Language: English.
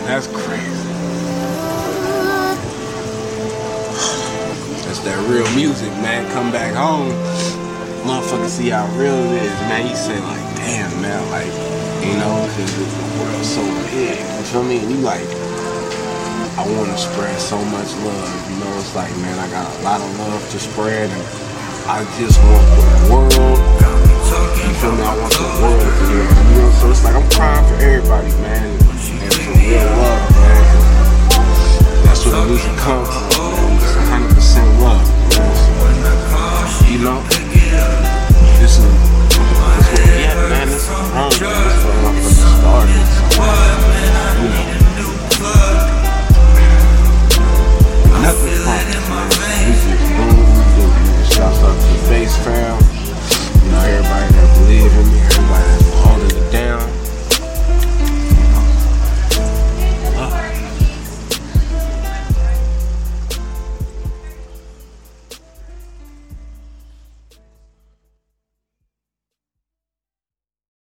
That's crazy. That's that real music, man. Come back home, motherfucker, see how real it is, man. You say like, damn, man, like, you know, because the world's so big. You feel me? And you like, I want to spread so much love. You know, it's like, man, I got a lot of love to spread, and I just want the world. You feel me? I want the world to hear. You know, so it's like I'm crying for everybody, man.